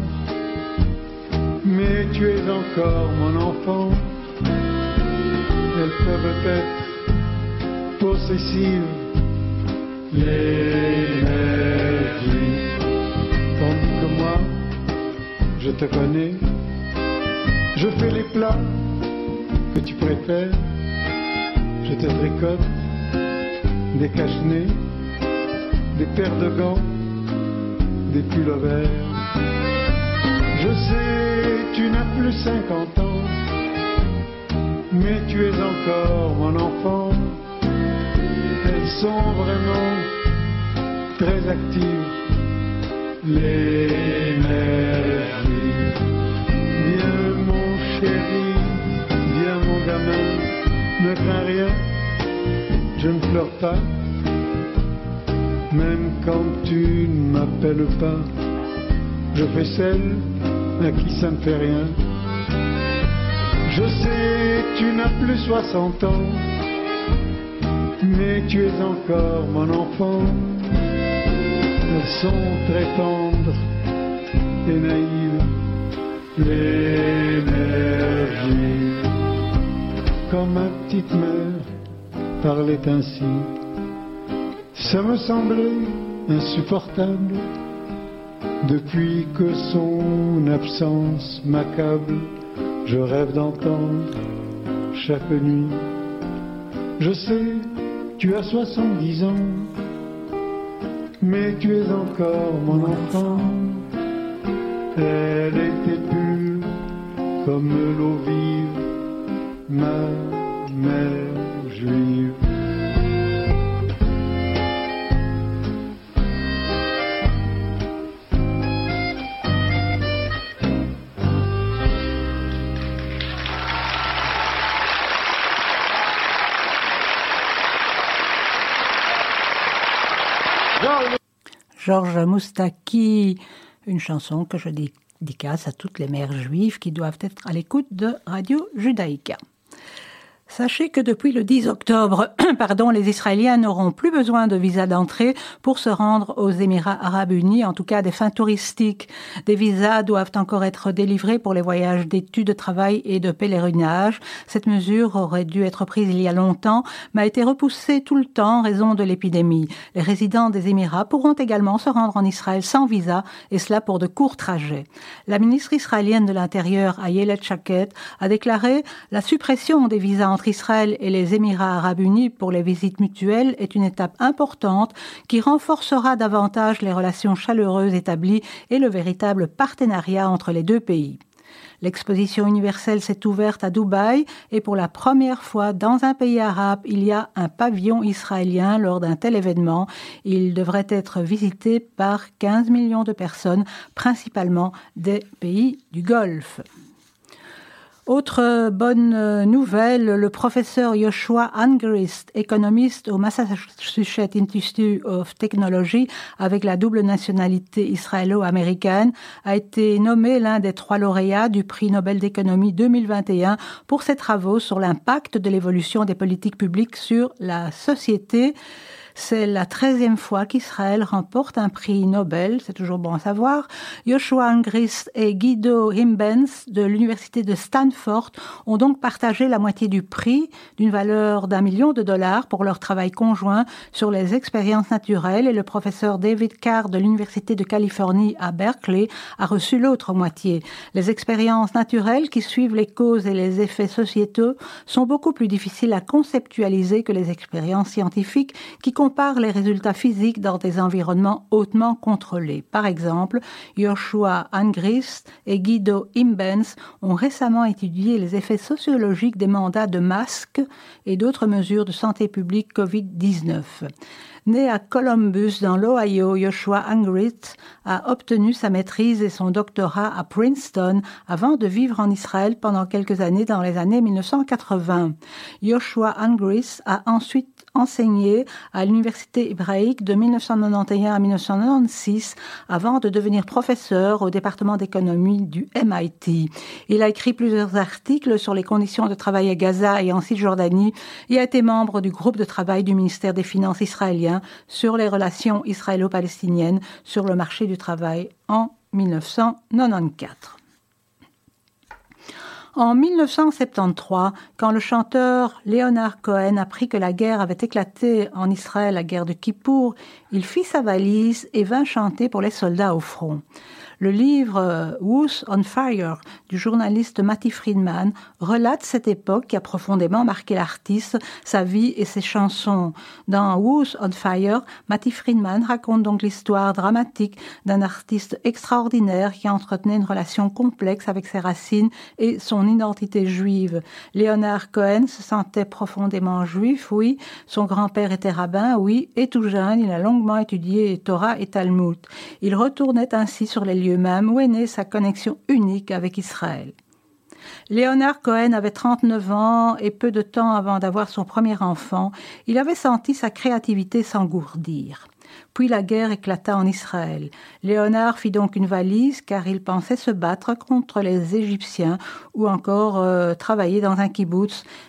mais tu es encore mon enfant. Elles peuvent être possessives, les mères juives. Tandis que moi, je te connais, je fais les plats que tu préfères. Je te tricote des cache-nez, des paires de gants, des pullovers. Je sais, tu n'as plus 50 ans, mais tu es encore mon enfant. Elles sont vraiment très actives, les mères juives. Viens mon chéri, viens mon gamin, ne crains rien, je ne pleure pas. Même quand tu ne m'appelles pas, je fais celle à qui ça ne fait rien. Je sais, tu n'as plus 60 ans, mais tu es encore mon enfant. Elles sont très tendres et naïves, l'énergie. Quand ma petite mère parlait ainsi, ça me semblait insupportable. Depuis que son absence m'accable, je rêve d'entendre chaque nuit. Je sais, tu as 70 ans, mais tu es encore mon enfant. Elle était pure comme l'eau vive, ma mère juive. Georges Moustaki, une chanson que je dédicace à toutes les mères juives qui doivent être à l'écoute de Radio Judaïka. Sachez que depuis le 10 octobre, les Israéliens n'auront plus besoin de visa d'entrée pour se rendre aux Émirats arabes unis, en tout cas à des fins touristiques. Des visas doivent encore être délivrés pour les voyages d'études, de travail et de pèlerinage. Cette mesure aurait dû être prise il y a longtemps, mais a été repoussée tout le temps en raison de l'épidémie. Les résidents des Émirats pourront également se rendre en Israël sans visa, et cela pour de courts trajets. La ministre israélienne de l'Intérieur, Ayelet Shaked, a déclaré « La suppression des visas entre Israël et les Émirats arabes unis pour les visites mutuelles est une étape importante qui renforcera davantage les relations chaleureuses établies et le véritable partenariat entre les deux pays. » L'exposition universelle s'est ouverte à Dubaï et pour la première fois dans un pays arabe, il y a un pavillon israélien lors d'un tel événement. Il devrait être visité par 15 millions de personnes, principalement des pays du Golfe. Autre bonne nouvelle, le professeur Yoshua Angrist, économiste au Massachusetts Institute of Technology avec la double nationalité israélo-américaine, a été nommé l'un des 3 lauréats du prix Nobel d'économie 2021 pour ses travaux sur l'impact de l'évolution des politiques publiques sur la société. C'est la 13e fois qu'Israël remporte un prix Nobel, c'est toujours bon à savoir. Yoshua Angrist et Guido Imbens de l'université de Stanford ont donc partagé la moitié du prix, d'une valeur d'$1 million, pour leur travail conjoint sur les expériences naturelles, et le professeur David Carr de l'université de Californie à Berkeley a reçu l'autre moitié. Les expériences naturelles qui suivent les causes et les effets sociétaux sont beaucoup plus difficiles à conceptualiser que les expériences scientifiques qui compare les résultats physiques dans des environnements hautement contrôlés. Par exemple, Yoshua Angrist et Guido Imbens ont récemment étudié les effets sociologiques des mandats de masques et d'autres mesures de santé publique Covid-19. Né à Columbus, dans l'Ohio, Yoshua Angrist a obtenu sa maîtrise et son doctorat à Princeton avant de vivre en Israël pendant quelques années dans les années 1980. Yoshua Angrist a ensuite enseigné à l'université hébraïque de 1991 à 1996 avant de devenir professeur au département d'économie du MIT. Il a écrit plusieurs articles sur les conditions de travail à Gaza et en Cisjordanie et a été membre du groupe de travail du ministère des Finances israélien sur les relations israélo-palestiniennes sur le marché du travail en 1994. En 1973, quand le chanteur Leonard Cohen apprit que la guerre avait éclaté en Israël, la guerre de Kippour, il fit sa valise et vint chanter pour les soldats au front. Le livre Who's on Fire du journaliste Matty Friedman relate cette époque qui a profondément marqué l'artiste, sa vie et ses chansons. Dans Who's on Fire, Matty Friedman raconte donc l'histoire dramatique d'un artiste extraordinaire qui entretenait une relation complexe avec ses racines et son identité juive. Leonard Cohen se sentait profondément juif, oui. Son grand-père était rabbin, oui. Et tout jeune, il a longuement étudié Torah et Talmud. Il retournait ainsi sur les lieux même où est née sa connexion unique avec Israël. Leonard Cohen avait 39 ans et peu de temps avant d'avoir son premier enfant, il avait senti sa créativité s'engourdir. Puis la guerre éclata en Israël. Léonard fit donc une valise car il pensait se battre contre les Égyptiens ou encore travailler dans un kibboutz.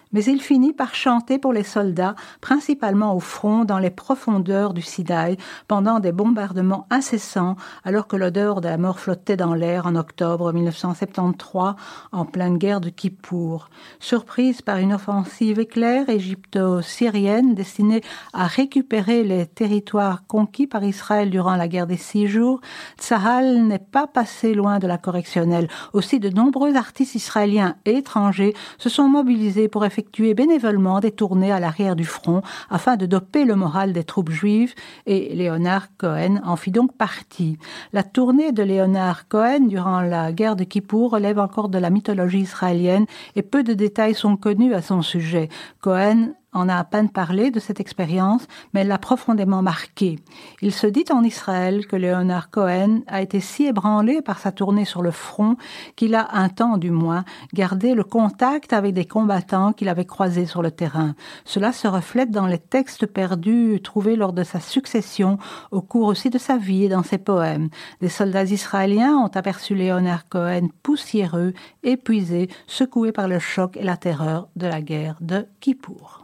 Mais il finit par chanter pour les soldats, principalement au front, dans les profondeurs du Sinaï, pendant des bombardements incessants, alors que l'odeur de la mort flottait dans l'air en octobre 1973, en pleine guerre de Kippour. Surprise par une offensive éclair égypto-syrienne destinée à récupérer les territoires conquis par Israël durant la guerre des 6 jours, Tsahal n'est pas passé loin de la correctionnelle. Aussi, de nombreux artistes israéliens et étrangers se sont mobilisés pour effectuer bénévolement des tournées à l'arrière du front afin de doper le moral des troupes juives, et Leonard Cohen en fit donc partie. La tournée de Leonard Cohen durant la guerre de Kippour relève encore de la mythologie israélienne et peu de détails sont connus à son sujet. Cohen en a à peine parlé de cette expérience, mais elle l'a profondément marqué. Il se dit en Israël que Leonard Cohen a été si ébranlé par sa tournée sur le front qu'il a, un temps du moins, gardé le contact avec des combattants qu'il avait croisés sur le terrain. Cela se reflète dans les textes perdus trouvés lors de sa succession, au cours aussi de sa vie et dans ses poèmes. Des soldats israéliens ont aperçu Leonard Cohen poussiéreux, épuisé, secoué par le choc et la terreur de la guerre de Kippour.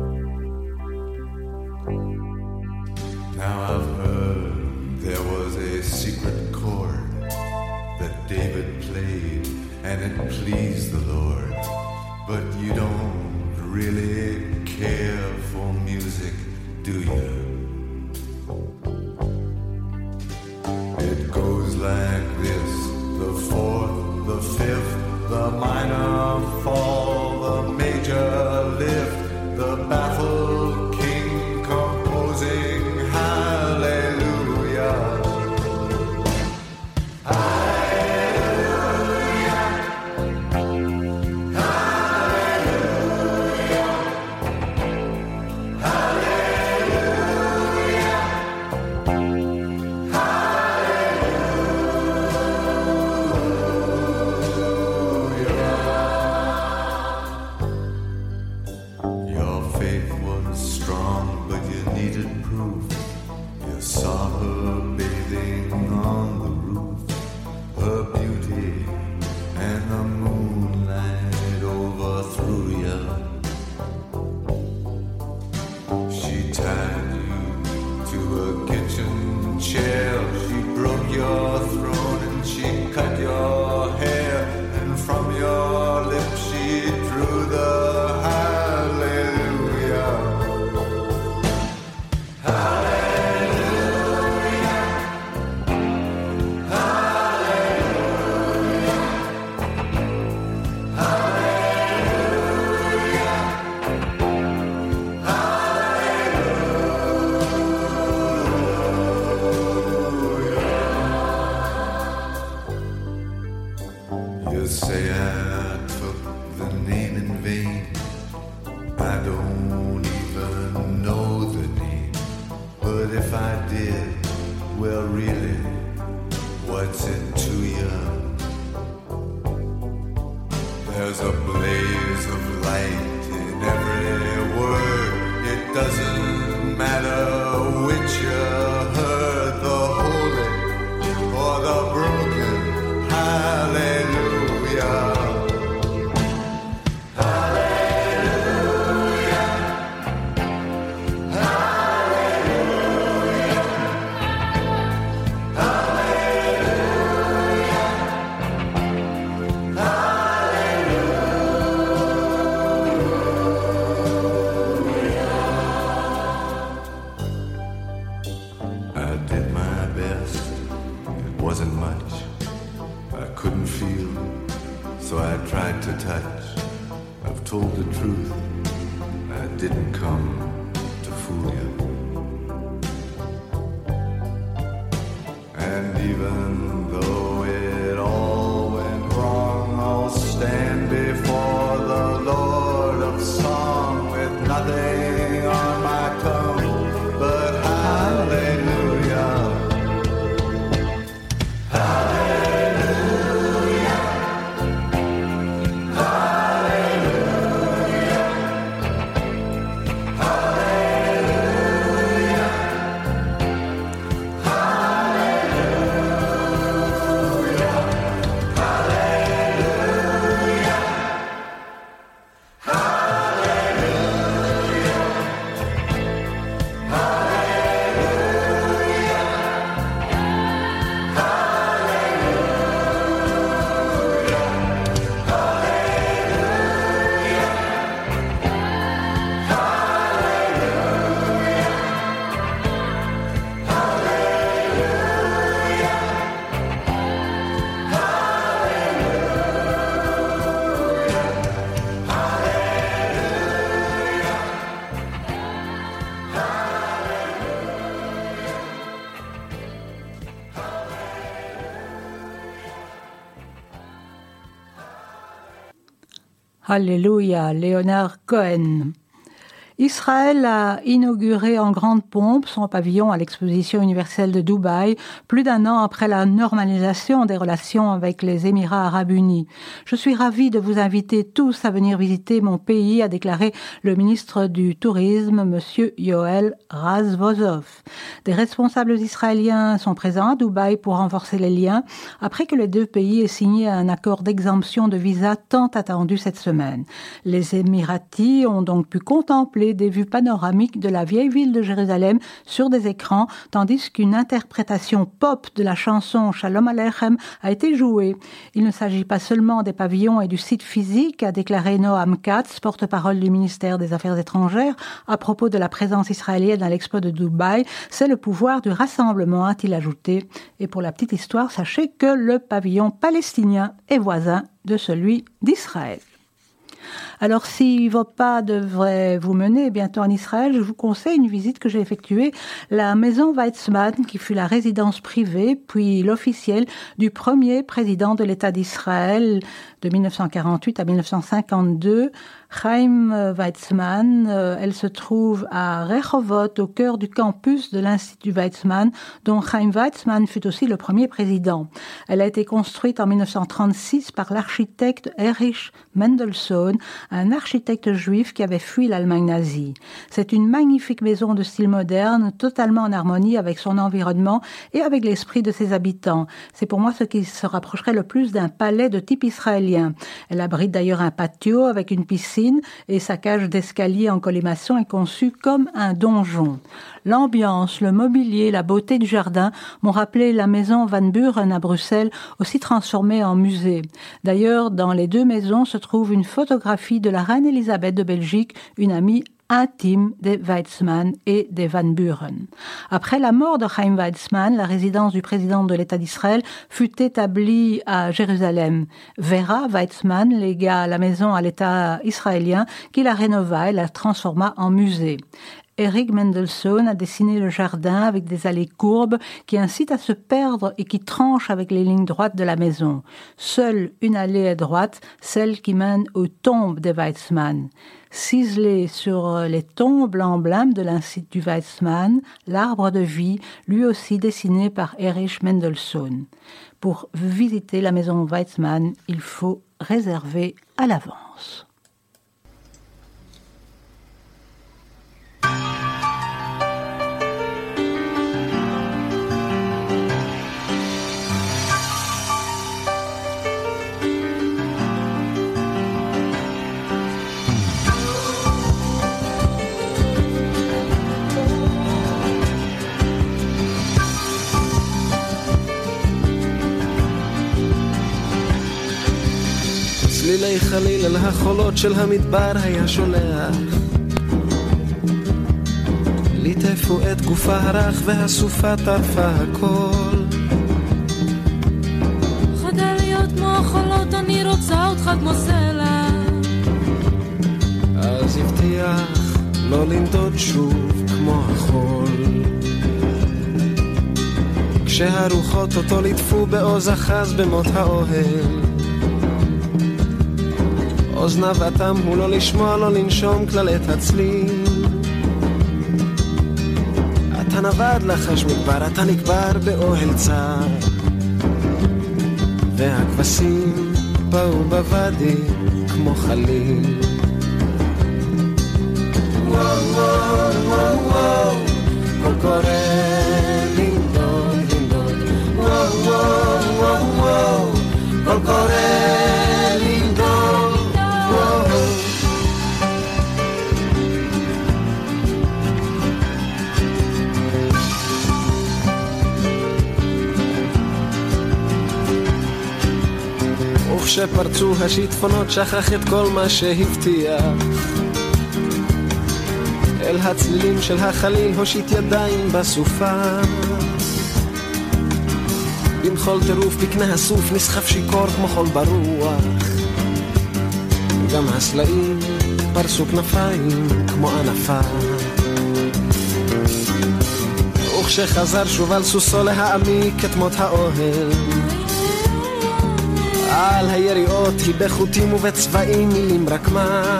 Now I've heard there was a secret chord that David played and it pleased the Lord. But you don't really care for music, do you? It goes like this: the fourth, the fifth, the minor fall, the major lift, the baffled king composing hallelujah. Hallelujah. Hallelujah. Hallelujah. Your faith was strong, but you needed proof. You saw her bathing on the roof, her beauty and the moonlight overthrew you. She tied you to a kitchen chair, she broke your throat and she cut your hair, and from your lips she drew the hallelujah. Hallelujah. Hallelujah. Hallelujah. Hallelujah. You say I took the name in vain. I don't even know the name. But if I did, well really, what's it to you? There's a blaze of light in every word. It doesn't matter which you heard, the holy or the broken. Hallelujah. Hallelujah. Hallelujah. Hallelujah. I did my best. It wasn't much. I couldn't feel, so I tried to touch. I've told the truth. I didn't come to fool you. And even though it all went wrong, I'll stand before the Lord of song with nothing on my tongue but hallelujah. Hallelujah. Hallelujah. Hallelujah. Hallelujah. Hallelujah. Alléluia, Leonard Cohen. Israël a inauguré en grande pompe son pavillon à l'exposition universelle de Dubaï, plus d'un an après la normalisation des relations avec les Émirats arabes unis. Je suis ravie de vous inviter tous à venir visiter mon pays, a déclaré le ministre du Tourisme, monsieur Yoel Razvozov. Des responsables israéliens sont présents à Dubaï pour renforcer les liens, après que les deux pays aient signé un accord d'exemption de visa tant attendu cette semaine. Les Émiratis ont donc pu contempler des vues panoramiques de la vieille ville de Jérusalem sur des écrans, tandis qu'une interprétation pop de la chanson Shalom Aleichem a été jouée. Il ne s'agit pas seulement des pavillons et du site physique, a déclaré Noam Katz, porte-parole du ministère des Affaires étrangères, à propos de la présence israélienne à l'Expo de Dubaï. C'est le pouvoir du rassemblement, a-t-il ajouté. Et pour la petite histoire, sachez que le pavillon palestinien est voisin de celui d'Israël. Alors, si vos pas devraient vous mener bientôt en Israël, je vous conseille une visite que j'ai effectuée, la maison Weizmann, qui fut la résidence privée, puis l'officielle du premier président de l'État d'Israël de 1948 à 1952, Chaim Weizmann. Elle se trouve à Rehovot, au cœur du campus de l'Institut Weizmann, dont Chaim Weizmann fut aussi le premier président. Elle a été construite en 1936 par l'architecte Erich Mendelsohn, un architecte juif qui avait fui l'Allemagne nazie. C'est une magnifique maison de style moderne, totalement en harmonie avec son environnement et avec l'esprit de ses habitants. C'est pour moi ce qui se rapprocherait le plus d'un palais de type israélien. Elle abrite d'ailleurs un patio avec une piscine et sa cage d'escalier en colimaçon est conçue comme un donjon. L'ambiance, le mobilier, la beauté du jardin m'ont rappelé la maison Van Buren à Bruxelles, aussi transformée en musée. D'ailleurs, dans les deux maisons se trouve une photographie de la reine Elisabeth de Belgique, une amie intime des Weizmann et des Van Buren. Après la mort de Chaim Weizmann, la résidence du président de l'État d'Israël fut établie à Jérusalem. Vera Weizmann légua la maison à l'État israélien qui la rénova et la transforma en musée. Erich Mendelsohn a dessiné le jardin avec des allées courbes qui incitent à se perdre et qui tranchent avec les lignes droites de la maison. Seule une allée est droite, celle qui mène aux tombes des Weizmann. Ciselé sur les tombes, l'emblème de l'Institut Weizmann, l'arbre de vie, lui aussi dessiné par Erich Mendelsohn. Pour visiter la maison Weizmann, il faut réserver à l'avance. צלילי חליל על החולות של המדבר היה שולח ליטפו את גופה הרך והסופה טרפה הכל חדל להיות כמו החולות אני רוצה אותך כמו סלע אז הבטיח לא לנדוד שוב כמו החול כשהרוחות אותו ליטפו בעוז אחז במות האוהל אוזניו אטם הוא לא לשמוע, לא לנשום כלל את הצליל אתה נבד לחש מדבר, אתה נקבר באוהל צר והכבשים באו בוואדי כמו חליל וואו וואו וואו וואו קול קורא לנדוד לנדוד וואו וואו וואו וואו קול קורא כשפרצו השיטפונות שכח את כל מה שהבטיח אל הצלילים של החליל הושיט ידיים בסופה במחול טירוף בקנה הסוף נסחף שיקור כמו חול ברוח גם הסלעים פרסו כנפיים כמו ענפה וכשחזר שוב על סוסו להעמיק את מות האוהל על היריעות היא בחוטים ובצבעים מילים רק מה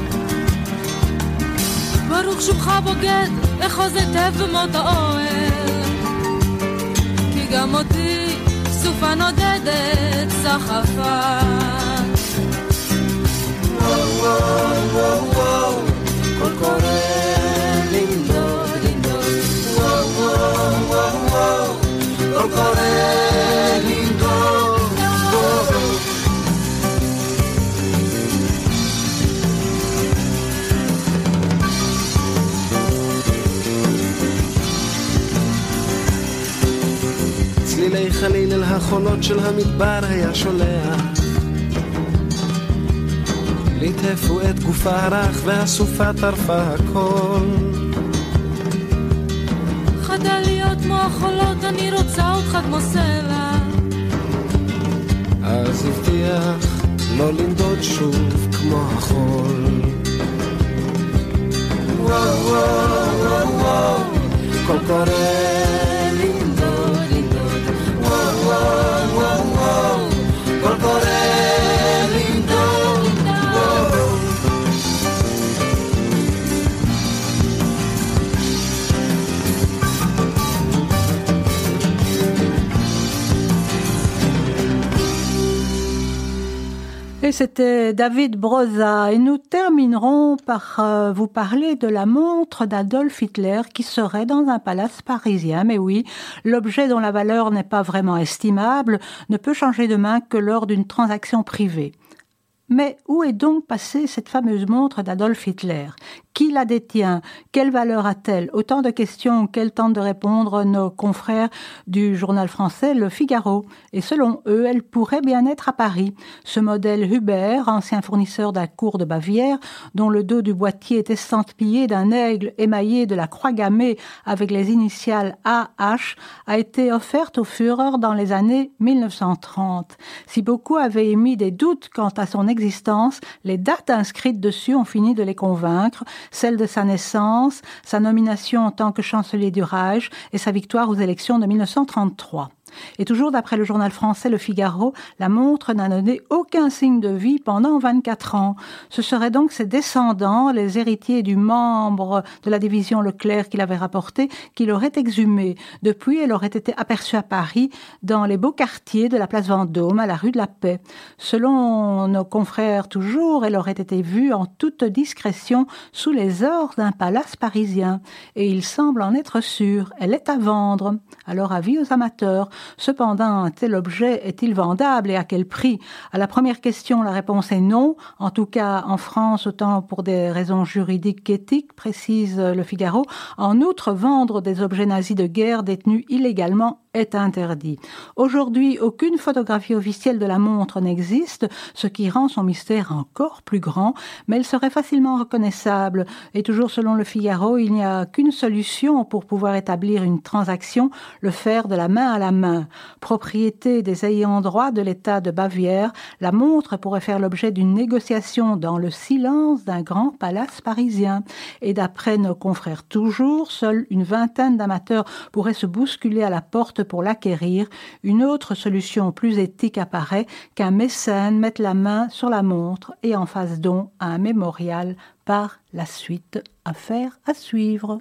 ברוך שובך בוגד, אחוז היטב במות האוהל כי גם אותי סופה נודדת סחפה וואו וואו וואו וואו קול קורא לנדוד לנדוד וואו וואו וואו וואו קול קורא לנדוד צלילי חליל אל החולות של המדבר היה שולח ליטפו את גופה הרך והסופה טרפה הכל חדל להיות כמו החולות אני רוצה אותך כמו סלע אז הבטיח לא לנדוד שוב כמו החול וואו וואו וואו וואו קול קורא לנדוד לנדוד וואו וואו וואו וואו קול קורא לנדוד Et c'était David Broza. Et nous terminerons par vous parler de la montre d'Adolf Hitler qui serait dans un palace parisien. Mais oui, l'objet dont la valeur n'est pas vraiment estimable ne peut changer de main que lors d'une transaction privée. Mais où est donc passée cette fameuse montre d'Adolf Hitler ? Qui la détient ? Quelle valeur a-t-elle ? Autant de questions auxquelles tentent de répondre nos confrères du journal français Le Figaro. Et selon eux, elle pourrait bien être à Paris. Ce modèle Huber, ancien fournisseur d'un cours de Bavière, dont le dos du boîtier est estampillé d'un aigle émaillé de la croix gammée avec les initiales AH, a été offerte au Führer dans les années 1930. Si beaucoup avaient émis des doutes quant à son existence, les dates inscrites dessus ont fini de les convaincre, celle de sa naissance, sa nomination en tant que chancelier du Reich et sa victoire aux élections de 1933. Et toujours d'après le journal français Le Figaro, la montre n'a donné aucun signe de vie pendant 24 ans. Ce seraient donc ses descendants, les héritiers du membre de la division Leclerc qui l'avait rapportée, qui l'auraient exhumée. Depuis, elle aurait été aperçue à Paris, dans les beaux quartiers de la place Vendôme, à la rue de la Paix. Selon nos confrères toujours, elle aurait été vue en toute discrétion sous les ors d'un palace parisien. Et il semble en être sûr, elle est à vendre. Alors avis aux amateurs. Cependant, un tel objet est-il vendable et à quel prix ? À la première question, la réponse est non. En tout cas, en France, autant pour des raisons juridiques qu'éthiques, précise Le Figaro. En outre, vendre des objets nazis de guerre détenus illégalement est interdit. Aujourd'hui, aucune photographie officielle de la montre n'existe, ce qui rend son mystère encore plus grand, mais elle serait facilement reconnaissable. Et toujours selon Le Figaro, il n'y a qu'une solution pour pouvoir établir une transaction, le faire de la main à la main. Propriété des ayants droit de l'État de Bavière, la montre pourrait faire l'objet d'une négociation dans le silence d'un grand palace parisien. Et d'après nos confrères toujours, seule une vingtaine d'amateurs pourraient se bousculer à la porte pour l'acquérir. Une autre solution plus éthique apparaît, qu'un mécène mette la main sur la montre et en fasse don à un mémorial par la suite. Affaire à suivre.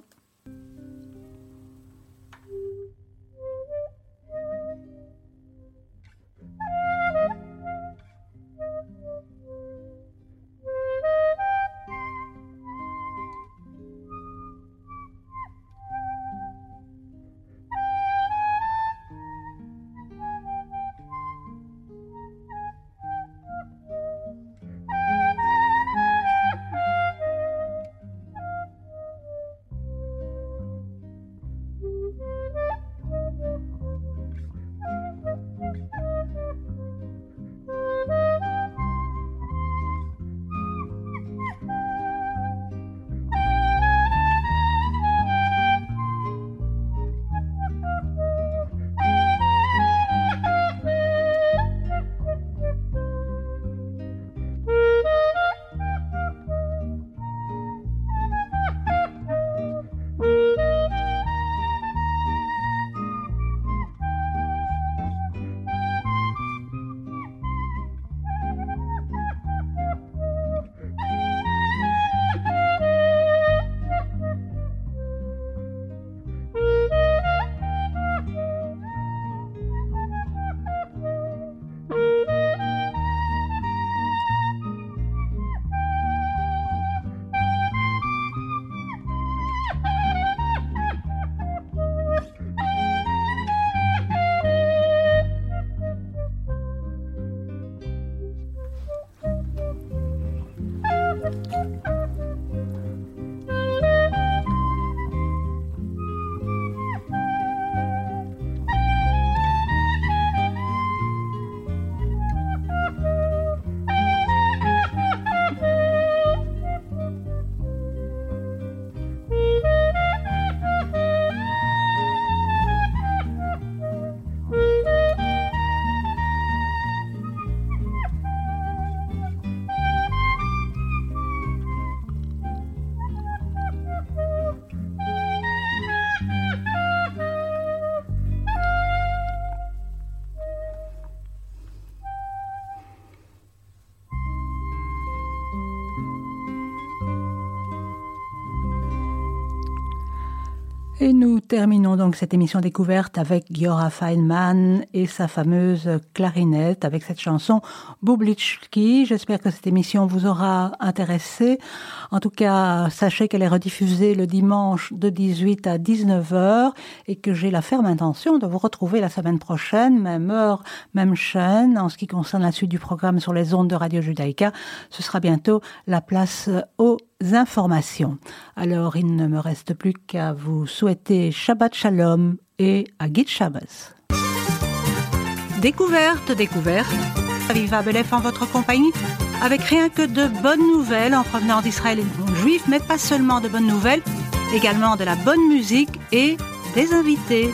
Et nous terminons donc cette émission découverte avec Giora Feynman et sa fameuse clarinette avec cette chanson Bublitski. J'espère que cette émission vous aura intéressé. En tout cas, sachez qu'elle est rediffusée le dimanche de 18 à 19h et que j'ai la ferme intention de vous retrouver la semaine prochaine, même heure, même chaîne. En ce qui concerne la suite du programme sur les ondes de Radio Judaïka, ce sera bientôt la place aux informations. Alors, il ne me reste plus qu'à vous souhaiter Shabbat Shalom et Agit Shabbos. Découverte. Aviva Belef en votre compagnie, avec rien que de bonnes nouvelles en provenance d'Israël et du monde juif, mais pas seulement de bonnes nouvelles, également de la bonne musique et des invités.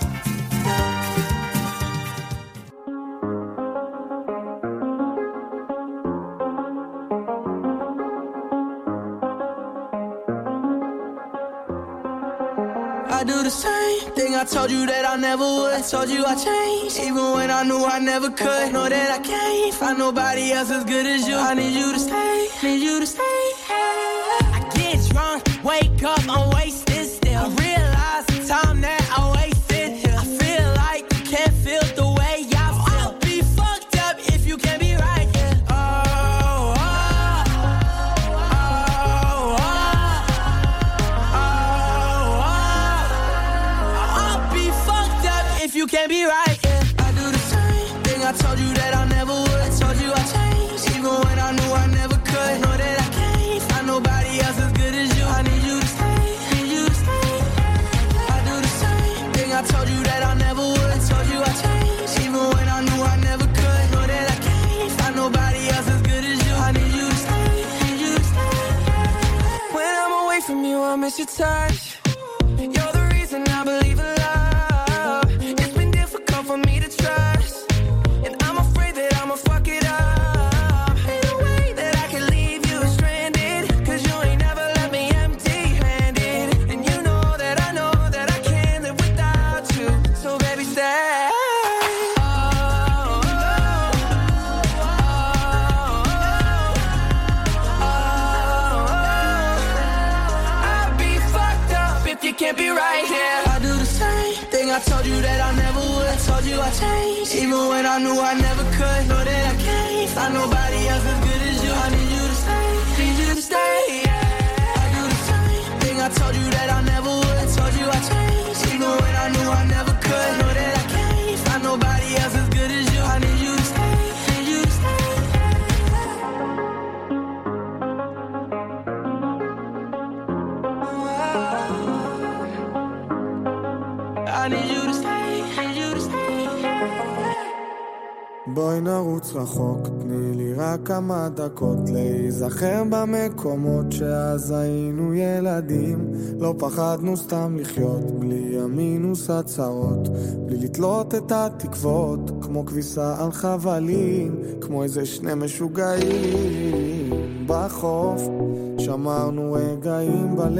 I do the same thing I told you that I never would. I told you I changed, even when I knew I never could. Know that I can't find nobody else as good as you. I need you to stay, need you to stay. I get drunk, wake up, I'm wasted still. I realize the time that I wasted here. I feel like you can't feel the way I feel. I'll be fucked up if you can't be right here. You can't be right, yeah. I do the same thing I told you that I never would. I told you I changed, even when I knew I never could. Know that I can't find nobody else as good as you. I need you to stay, need you to stay. I do the same thing I told you that I never would. I told you I changed, even when I knew I never could. Know that I can't find nobody else as good as you. I need you to stay, need you to stay. When I'm away from you, I miss your touch. You're the reason I believe in love. For me to trust, and I'm afraid that I'ma fuck it up. Ain't no way that I can leave you stranded, cause you ain't never left me empty-handed. And you know that I can't live without you. So baby, stay. I'd be fucked up if you can't be right here. I do the same thing I told you that I never would. I told you I changed, even when I knew I never could. Know that I can't find nobody else as good as you. I need you to stay, need you to stay. Yeah. I do the same thing I told you that I never would. I told you I changed, even when I knew I never could. Know that I can't find nobody else as good as you. I need you to stay, need you to stay. I need you to stay, need you to stay. בואי נרוץ רחוק, תני לי רק כמה דקות להיזכר במקומות שאז היינו ילדים. לא פחדנו סתם לחיות, בלי המינוס הצרות, בלי לתלות את התקוות, כמו כביסה על חבלים, כמו איזה שני משוגעים בחוף. שמרנו רגעים בלב